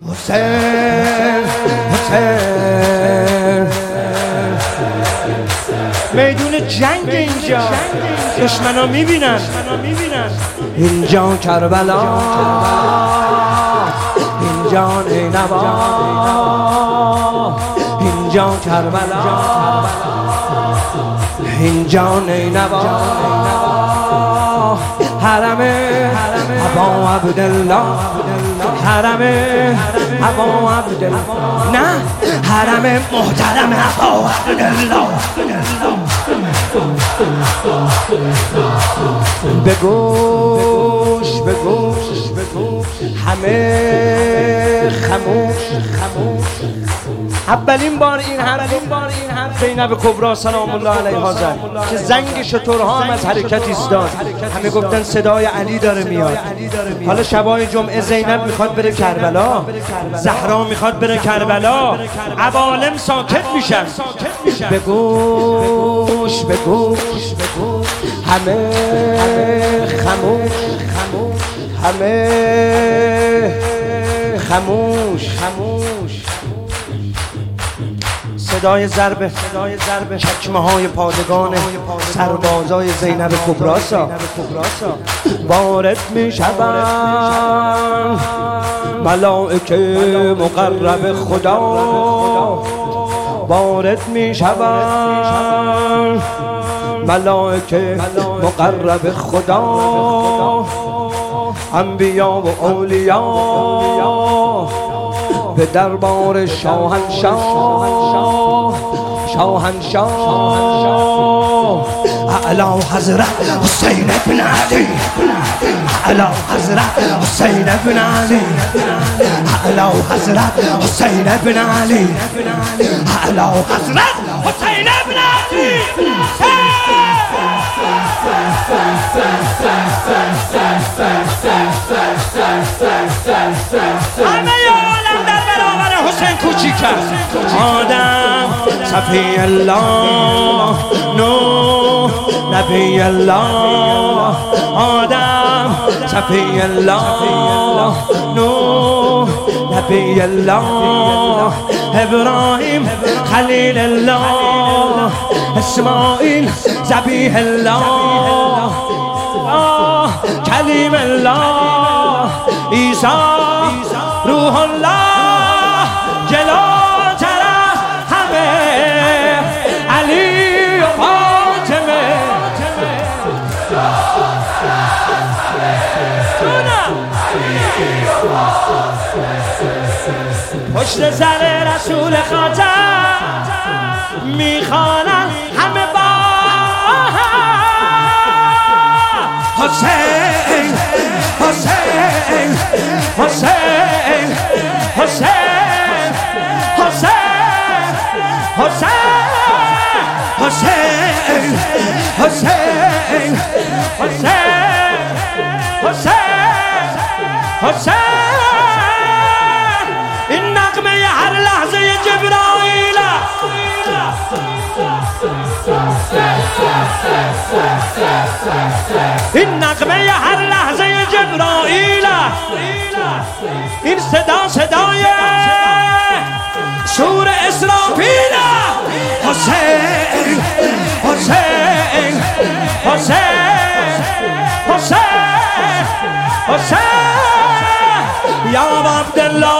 حسین حسین میدون جنگ اینجا، دشمنا میبینن اینجا کربلا، اینجا نینوا، اینجا کربلا، اینجا نینوا، حرم ابا عبدالله، حرم ابا عبدالله، نه حرم محترم ابا عبدالله. بگوش همه خموش. اولین بار این حرف زینب کبری سلام الله علیها زد که زنگ شترها هم از حرکت ایستاد. همه گفتن صدای علی داره میاد. حالا شبای جمعه زینب میخواد بره کربلا، زهرا میخواد بره کربلا، عوالم ساکت میشن. بگوش همه خموش، همه خموش. صدای ضربه چکمه های پادگان سربازای زینب کبری وارد می شوند. ملائکه مقرب خدا وارد می شوند. ملائکه مقرب خدا، انبیا و اولیاء به دربار شاهنشاه اعلی حضرت حسین بن علی، اعلی حضرت حسین بن علی، اعلی حضرت حسین بن علی، اعلی حضرت حسین بن علی. همه عالم در برابر حسین کوچیک است. آدم صفی الله، نوح نبی الله. آدم صفی الله، نوح نبی الله. ابراهیم خلیل الله، اسماعیل ذبیح الله، کلیم الله، عیسی روح الله. جلوتر از همه علی و فاطمه. پشت سر رسول خاتم میخوانن همه با حسین حسین حسین حسین حسین حسین حسین حسین حسین حسین. این نغمه هر لحظه جبرائیل، این نغمه هر لحظه جبرائیل، این صدا صدای سور اسرافیل. حسین حسین حسین حسین حسین یا عبدالله